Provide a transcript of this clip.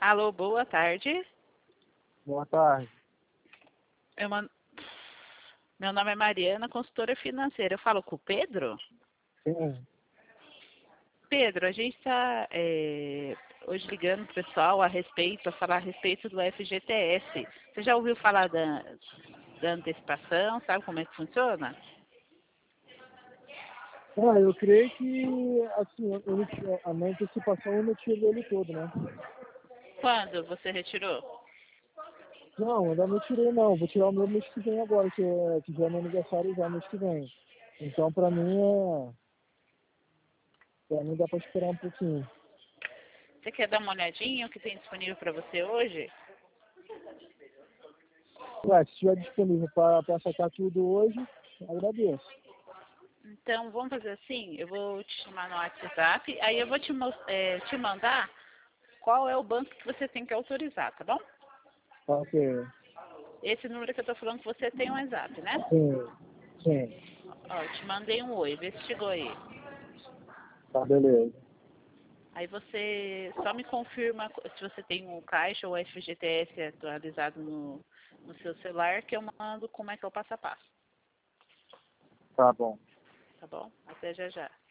Alô, boa tarde. Boa tarde. Eu man... Meu nome é Mariana, consultora financeira. Eu falo com o Pedro? Sim. Pedro, a gente está hoje ligando para o pessoal para falar a respeito do FGTS. Você já ouviu falar da antecipação? Sabe como é que funciona? Eu creio que, assim, a minha antecipação eu não tive ele todo, né? Quando você retirou? Não, ainda não tirei não. Vou tirar o meu mês que vem agora, que já é meu aniversário já mês que vem. Então, pra mim dá pra esperar um pouquinho. Você quer dar uma olhadinha o que tem disponível para você hoje? Se estiver disponível para sacar tudo hoje, agradeço. Então, vamos fazer assim, eu vou te chamar no WhatsApp, aí eu vou te mandar qual é o banco que você tem que autorizar, tá bom? Tá ok. Esse número que eu tô falando que você tem um WhatsApp, né? Sim, sim. Ó, eu te mandei um oi, vê se chegou aí. Tá, beleza. Aí você só me confirma se você tem o Caixa ou o FGTS atualizado no seu celular, que eu mando como é que é o passo a passo, Tá bom. tá bom? Até já já.